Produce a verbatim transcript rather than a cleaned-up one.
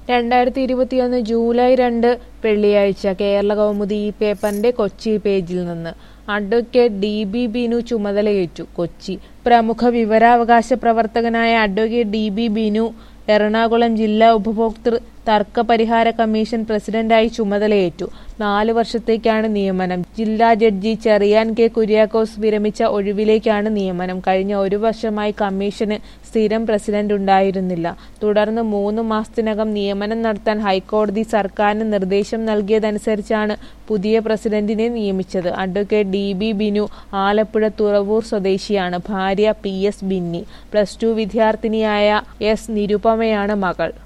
രണ്ടായിരത്തി ഇരുപത്തിയൊന്ന് ജൂലൈ രണ്ട് വെള്ളിയാഴ്ച കേരള കൗമുദി ഈ പേപ്പറിന്റെ കൊച്ചി പേജിൽ നിന്ന് അഡ്വക്കേറ്റ് ഡി ബി ബിനു ചുമതലയേറ്റു. കൊച്ചി പ്രമുഖ വിവരാവകാശ പ്രവർത്തകനായ advocate D B Binu Ernakulam ജില്ലാ ഉപഭോക്തൃ തർക്ക പരിഹാര കമ്മീഷൻ പ്രസിഡന്റായി ചുമതലയേറ്റു. നാലു വർഷത്തേക്കാണ് നിയമനം. ജില്ലാ ജഡ്ജി ചെറിയാൻ കെ കുര്യാക്കോസ് വിരമിച്ച ഒഴിവിലേക്കാണ് നിയമനം. കഴിഞ്ഞ ഒരു വർഷമായി കമ്മീഷന് സ്ഥിരം പ്രസിഡന്റ് ഉണ്ടായിരുന്നില്ല. തുടർന്ന് മൂന്ന് മാസത്തിനകം നിയമനം നടത്താൻ ഹൈക്കോടതി സർക്കാരിന് നിർദ്ദേശം നൽകിയതനുസരിച്ചാണ് പുതിയ പ്രസിഡന്റിനെ നിയമിച്ചത്. Advocate D B Binu Alappuzha Thuravoor സ്വദേശിയാണ്. ഭാര്യ P S Binny. Plus two വിദ്യാർത്ഥിനിയായ എസ് നിരുപമയാണ് മകൾ.